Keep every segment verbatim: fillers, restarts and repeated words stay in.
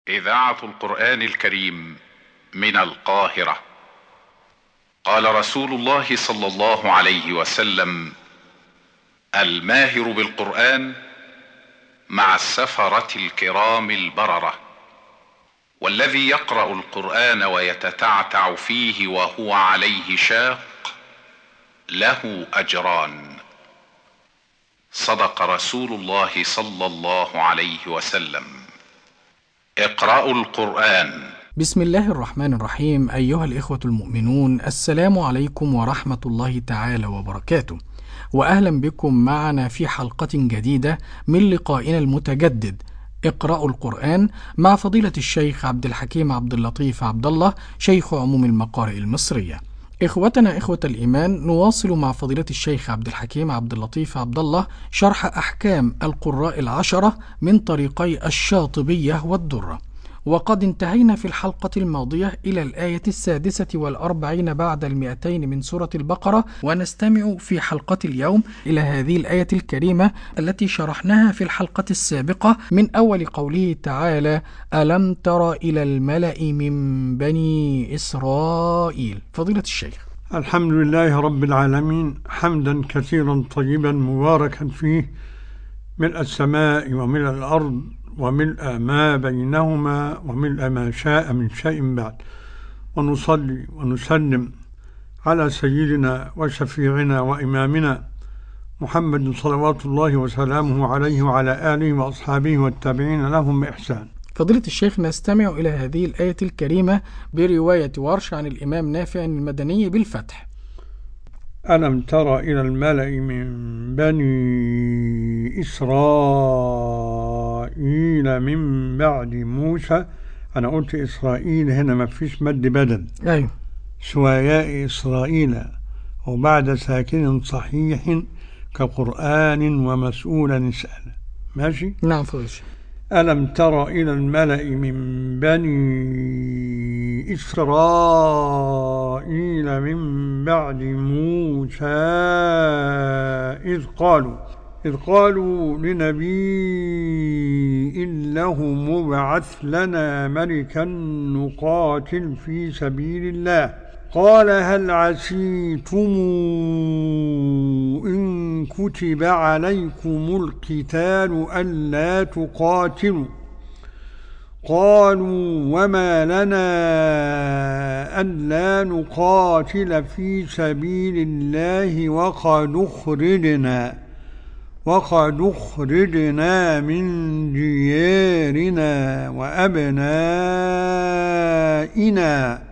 إذاعة القرآن الكريم من القاهرة. قال رسول الله صلى الله عليه وسلم: الماهر بالقرآن مع السفرة الكرام البررة، والذي يقرأ القرآن ويتتعتع فيه وهو عليه شاق له أجران. صدق رسول الله صلى الله عليه وسلم. اقرأوا القرآن. بسم الله الرحمن الرحيم. أيها الإخوة المؤمنون، السلام عليكم ورحمة الله تعالى وبركاته، وأهلا بكم معنا في حلقة جديدة من لقائنا المتجدد اقرأوا القرآن مع فضيلة الشيخ عبد الحكيم عبد اللطيف عبد الله، شيخ عموم المقارئ المصرية. إخوتنا إخوة الإيمان، نواصل مع فضيلة الشيخ عبد الحكيم عبد اللطيف عبد الله شرح أحكام القراء العشرة من طريقي الشاطبية والدرة، وقد انتهينا في الحلقة الماضية إلى الآية السادسة والأربعين بعد المئتين من سورة البقرة، ونستمع في حلقة اليوم إلى هذه الآية الكريمة التي شرحناها في الحلقة السابقة من أول قوله تعالى: ألم تر إلى الملأ من بني إسرائيل. فضيلة الشيخ. الحمد لله رب العالمين، حمدا كثيرا طيبا مباركا فيه، ملء السماء وملء الأرض وملء ما بينهما وملء ما شاء من شيء بعد، ونصلي ونسلم على سيدنا وشفيعنا وإمامنا محمد صلوات الله وسلامه عليه وعلى آله وأصحابه والتابعين لهم بإحسان. فضيلة الشيخ، نستمع إلى هذه الآية الكريمة برواية ورش عن الإمام نافع المدني بالفتح. ألم تر إلى الملأ من بني إسرائيل من بعد موسى. أنا قلت إسرائيل هنا ما فيش مد بدل، أيوه، سواياء إسرائيل وبعد ساكن صحيح كقرآن ومسؤولا اسأل. ماشي؟ نعم فضيلة الشيخ. ألم تر إلى الملأ من بني إسرائيل من بعد موسى إذ قالوا إذ قالوا لنبي له مبعث لنا ملكا نقاتل في سبيل الله قال هل عسيتم إن كتب عليكم القتال ألا تقاتلوا قالوا وما لنا ألا نقاتل في سبيل الله وقد أخرجنا وقد أخرجنا من ديارنا وأبنائنا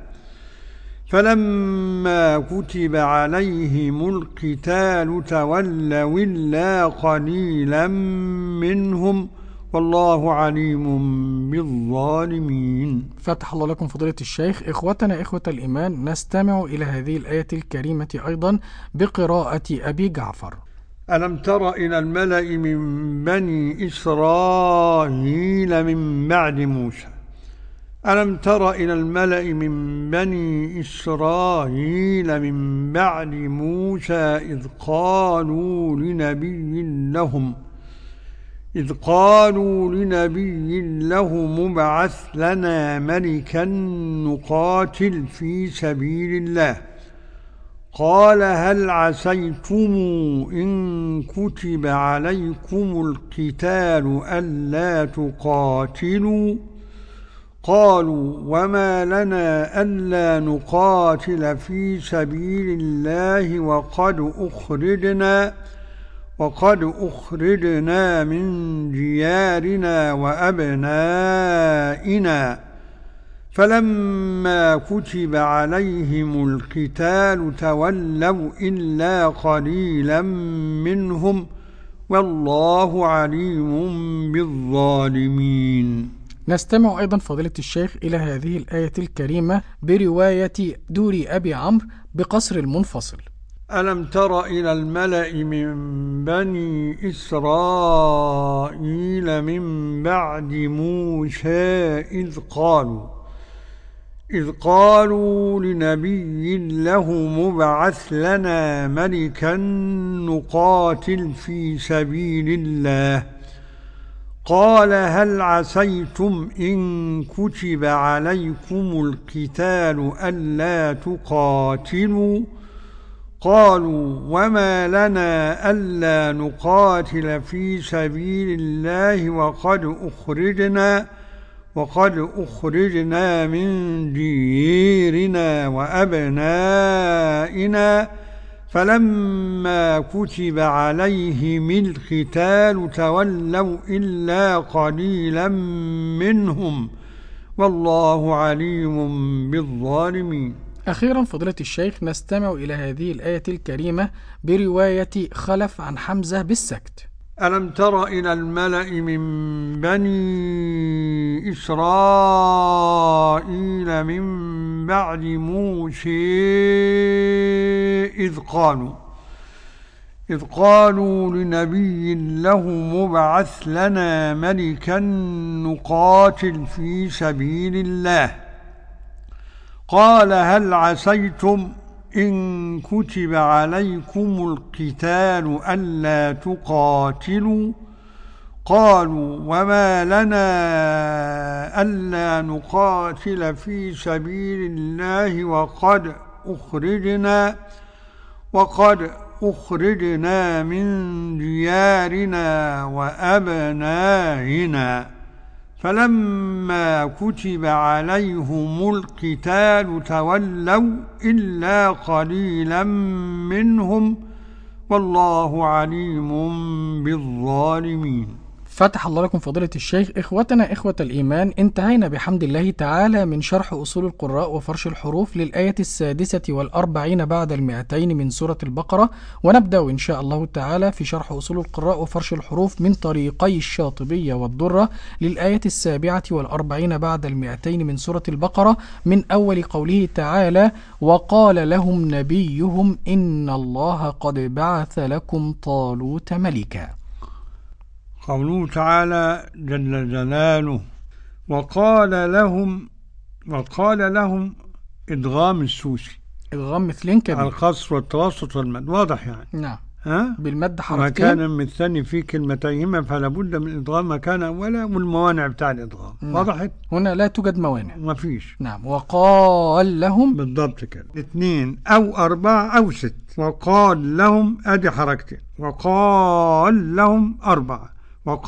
فلما كتب عليهم القتال تولوا إلا قليلا منهم والله عليم بالظالمين. فتح الله لكم فضيلة الشيخ. إخوتنا إخوة الإيمان، نستمع إلى هذه الآية الكريمة أيضا بقراءة أبي جعفر. ألم تر إلى الملأ من بني إسرائيل من بعد موسى ألم تر إلى الملأ من بني إسرائيل من بعد موسى إذ قالوا لنبي لهم إذ قالوا لنبي له مبعث لنا ملكا نقاتل في سبيل الله قال هل عسيتم إن كتب عليكم القتال ألا تقاتلوا قالوا وما لنا ألا نقاتل في سبيل الله وقد أخرجنا وقد أخرجنا من ديارنا وأبنائنا فلما كتب عليهم القتال تولوا إلا قليلا منهم والله عليم بالظالمين. نستمع أيضا فضيلة الشيخ إلى هذه الآية الكريمة برواية دوري أبي عمرو بقصر المنفصل. ألم تر إلى الملأ من بني إسرائيل من بعد موسى إذ قالوا إذ قالوا لنبي له مبعث لنا ملكا نقاتل في سبيل الله قال هل عسيتم إن كتب عليكم القتال ألا تقاتلوا قالوا وما لنا ألا نقاتل في سبيل الله وقد أخرجنا وقد أخرجنا من ديرنا وأبنائنا فلما كتب عليهم القتال تولوا إلا قليلا منهم والله عليم بالظالمين. أخيرا فضيلة الشيخ نستمع إلى هذه الآية الكريمة برواية خلف عن حمزة بالسكت. ألم تر إلى الملأ من بني إسرائيل من بعد موسى إذ قالوا إذ قالوا لنبي له مبعث لنا ملكا نقاتل في سبيل الله قال هل عسيتم إن كتب عليكم القتال ألا تقاتلوا قالوا وما لنا ألا نقاتل في سبيل الله وقد أخرجنا وقد أخرجنا من ديارنا وأبنائنا فلما كتب عليهم القتال تولوا إلا قليلا منهم والله عليم بالظالمين. فتح الله لكم فضيلة الشيخ. إخوتنا إخوة الإيمان، انتهينا بحمد الله تعالى من شرح أصول القراء وفرش الحروف للآية السادسة والأربعين بعد المئتين من سورة البقرة، ونبدأ إن شاء الله تعالى في شرح أصول القراء وفرش الحروف من طريقي الشاطبية والدرة للآية السابعة والأربعين بعد المئتين من سورة البقرة، من أول قوله تعالى وقال لهم نبيهم إن الله قد بعث لكم طالوت ملكا. قوله تعالى جل جلاله وقال لهم وقال لهم إدغام السوسي، إدغام مثلين كبير، القصر والتوسط والمد، واضح يعني. نعم. ها؟ بالمد حرفتين. مكانا من الثاني في كلمتيهما فلا بد من إدغام مكان أولا والموانع بتاع الإدغام. نعم. وضحت؟ هنا لا توجد موانع. ما فيش. نعم. وقال لهم بالضبط كده، اثنين أو أربعة أو ست. وقال لهم أدي حركتين، وقال لهم أربعة،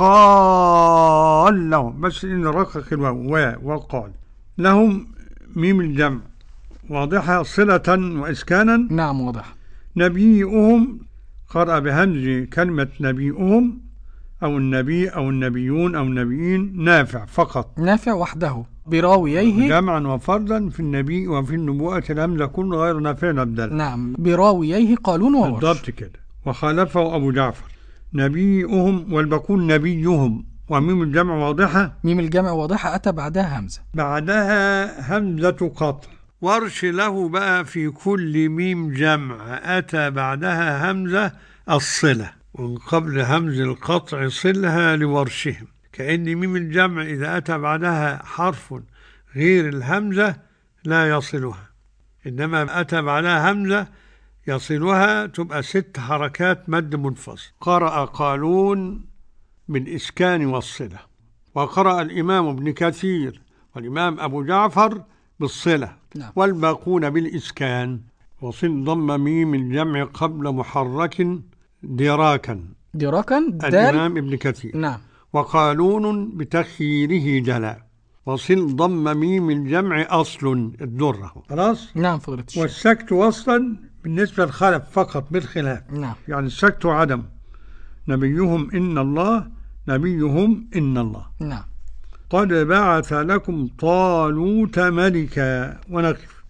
وقال لهم بس إن رقق الواو وقال لهم ميم الجمع واضحة صلة وإسكانا. نعم واضح. نبيئهم قرأ بهمز كلمة نبيئهم أو النبي أو النبيون أو النبيين، نافع فقط، نافع وحده براوييه جمعا وفردا في النبي وفي النبوءة الهمزة كل غير نافع نبدل. نعم براوييه قالون وورش. بالضبط كده. وخالفه أبو جعفر نبيئهم والباقون نبيهم، وميم الجمع واضحة، ميم الجمع واضحة أتى بعدها همزة، بعدها همزة قطع. ورش له بقى في كل ميم جمع أتى بعدها همزة الصلة، ومن قبل همز القطع صلها لورشهم، كأن ميم الجمع إذا أتى بعدها حرف غير الهمزة لا يصلها، إنما أتى بعدها همزة يصلها تبقى ست حركات مد منفصل. قرأ قالون بالإسكان والصلة، وقرأ الإمام ابن كثير والإمام أبو جعفر بالصلة. نعم. والباقون بالإسكان. وصل ضم ميم الجمع قبل محرك دراكا، دراكا الإمام ابن كثير. نعم. وقالون بتخييره جلاء. وصل ضم ميم الجمع أصل الدرة. خلاص. نعم فضيلة الشيخ. والسكت وصلا بالنسبة للخلف فقط بالخلاف. نعم. يعني السكت عدم. نبيهم إن الله، نبيهم إن الله. نعم. قد بعث لكم طالوت ملكا. ونقف.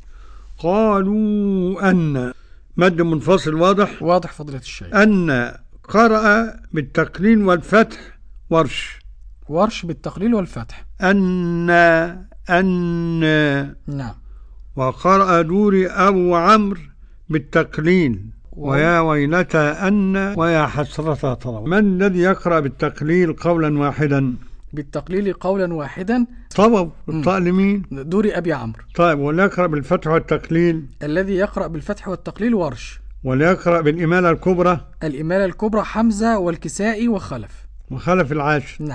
قالوا أن مد منفصل واضح. واضح فضيلة الشيخ. أن قرأ بالتقليل والفتح ورش. ورش بالتقليل والفتح. أن أن نعم. وقرأ دوري أبو عمرو بالتقليل و... ويا ويلتى أن ويا حسرة طلب. من الذي يقرأ بالتقليل قولا واحدا؟ بالتقليل قولا واحدا طبعا الطاء لمين؟ دوري أبي عمرو. طيب ولا يقرأ بالفتح والتقليل؟ الذي يقرأ بالفتح والتقليل ورش. ولا يقرأ بالإمالة الكبرى؟ الإمالة الكبرى حمزة والكسائي وخلف. وخلف العاشر. نعم.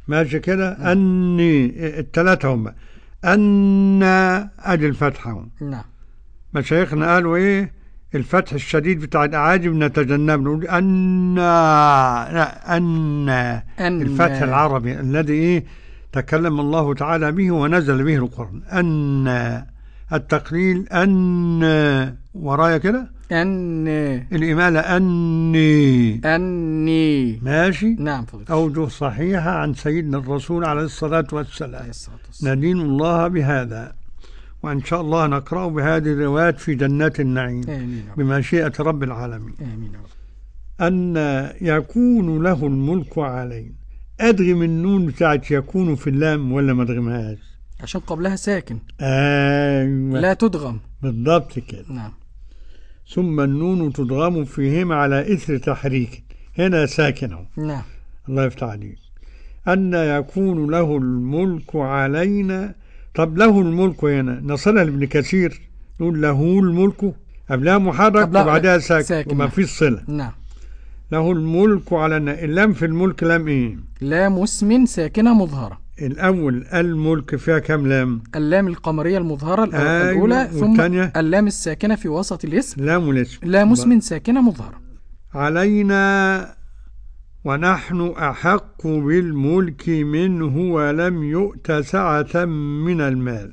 ماشي كده. أني الثلاثة هم أن أدي الفتحة هم. نعم. مشايخنا قالوا إيه الفتح الشديد بتاع الأعاجم نتجنب، نقول أن لا أن, أن الفتح العربي الذي إيه تكلم الله تعالى به ونزل به القرآن. أن التقليل أن ورايا كده أن الإمالة أني أني ماشي. نعم فضيلة. أوجه صحيحة عن سيدنا الرسول عليه الصلاة والسلام، ندين الله بهذا، وإن شاء الله نقرأ بهذه الروايات في جنات النعيم بمشيئة رب العالمين. آمين. أن يكون له الملك علينا. أدغم النون بتاعت يكون في اللام ولا ما أدغمهاش؟ عشان قبلها ساكن. أيوة لا تدغم بالضبط كده. نعم. ثم النون تدغم فيهما على إثر تحريك، هنا ساكنه. نعم. الله يفتح عليك. أن يكون له الملك علينا. طب له الملك هنا نصلها لابن كثير نقول له الملك، قبلها محرك وبعدها ساكن, ساكن وما فيش صلة. نعم. له الملك علينا. اللام في الملك لام ايه؟ لام اسم ساكنة مظهرة. الأول الملك فيها كم لام؟ اللام القمرية المظهرة الأولى. آه ثم والتانية؟ اللام الساكنة في وسط الاسم لام الاسم. لام اسم ساكنة مظهرة. علينا ونحن أحق بالملك منه ولم يؤت سعة من المال.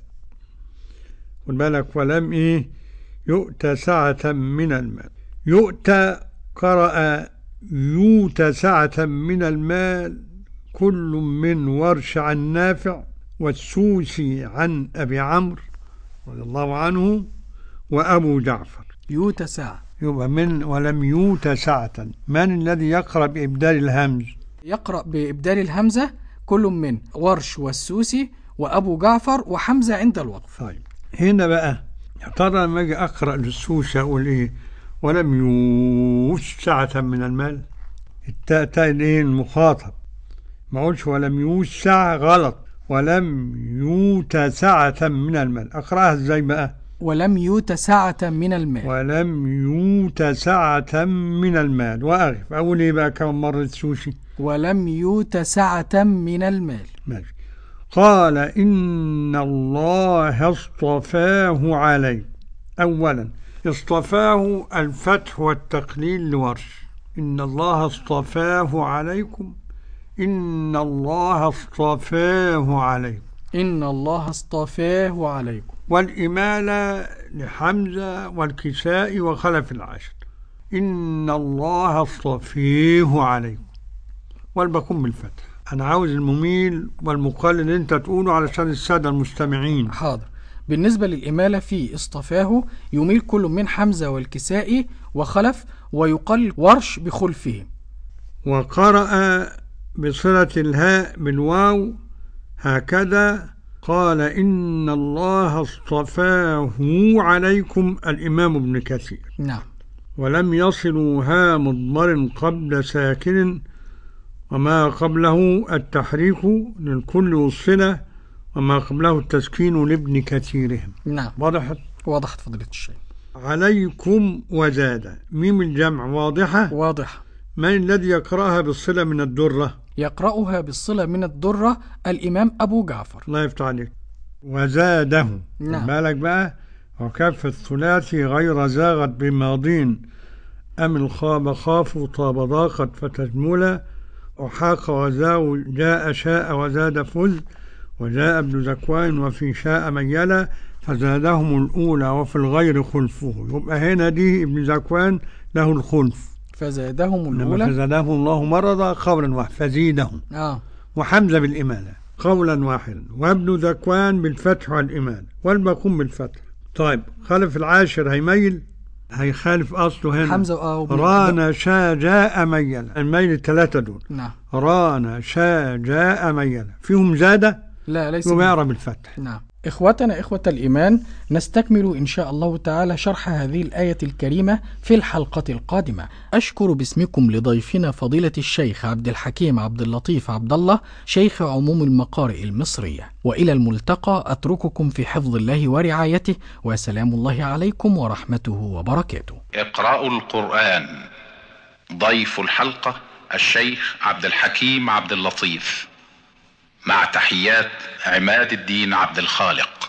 خد بالك ولم إيه يؤت سعة من المال. يؤت قرأ يؤت سعة من المال كل من ورش عن نافع والسوسي عن أبي عمرو رضي الله عنه وأبو جعفر. يؤت سعة يبقى من ولم يؤت سعة. من الذي يقرأ بإبدال الهمز؟ يقرأ بإبدال الهمزة كل من ورش والسوسي وأبو جعفر وحمزة عند الوقف. طيب هنا بقى يا ترى لما أجي أقرأ للسوسي أقول إيه؟ ولم يؤت سعة من المال. التاء تاء إيه المخاطب، ما أقولش ولم يؤت سعة، غلط. ولم يؤت سعة من المال. أقرأها إزاي بقى؟ ولم يؤت سعة من المال. ولم يؤت سعة من المال. وأغف أقول إيه بقى كم مرة السوسي؟ ولم يؤت سعة من المال. ماشي. قال إن الله اصطفاه عليك. أولا اصطفاه الفتح والتقليل لورش. إن الله اصطفاه عليكم. إن الله اصطفاه عليكم. إن الله اصطفاه عليكم. والإمالة لحمزة والكساء وخلف العاشر. إن الله اصطفيه عليكم. والبكم بالفتح. أنا عاوز المميل والمقلل أنت تقوله علشان السادة المستمعين. حاضر. بالنسبة للإمالة في اصطفاه يميل كل من حمزة والكساء وخلف ويقل ورش بخلفهم. وقرأ بصلة الهاء بالواو هكذا قال إن الله اصطفاه عليكم الإمام ابن كثير. نعم. ولم يصلوا ها مضمر قبل ساكن وما قبله التحريك للكل والصلة وما قبله التسكين لابن كثيرهم. نعم. وضحت؟ وضحت فضيلة الشيخ. عليكم وزاد. ميم الجمع واضحة؟ واضحة. من الذي يقرأها بالصلة من الدرة؟ يقرأها بالصلة من الدرة الإمام أبو جعفر. الله يفتح عليك. وزاده. نعم. بالك بقى وكف الثلاثي غير زاغت بماضين أم الخاب خافوا طاب ضاقت فتجملا وحاق وزاو جاء شاء وزاد فز وجاء ابن زكوان وفي شاء ميلا فزادهم الأولى وفي الغير خلفه. يبقى هنا دي ابن زكوان له الخلف. فزادهم الأولى. فزادهم الله مرضا قولا واحدا فزيدهم. آه. وحمزة بالإمالة قولا واحدا وابن ذكوان بالفتح والإمالة والباقون بالفتح. طيب خلف العاشر هيميل هيخالف أصله هنا حمزة آه رانا شا جاء ميلا. الميل الثلاثة دول. نعم. رانا شا جاء ميلا فيهم زادة؟ لا ليس. يمارى بالفتح. نعم. إخوتنا إخوة الإيمان نستكمل إن شاء الله تعالى شرح هذه الآية الكريمة في الحلقة القادمة. أشكر باسمكم لضيفنا فضيلة الشيخ عبد الحكيم عبد اللطيف عبد الله شيخ عموم المقارئ المصرية. وإلى الملتقى أترككم في حفظ الله ورعايته وسلام الله عليكم ورحمته وبركاته. اقرأوا القرآن. ضيف الحلقة الشيخ عبد الحكيم عبد اللطيف. مع تحيات عماد الدين عبد الخالق.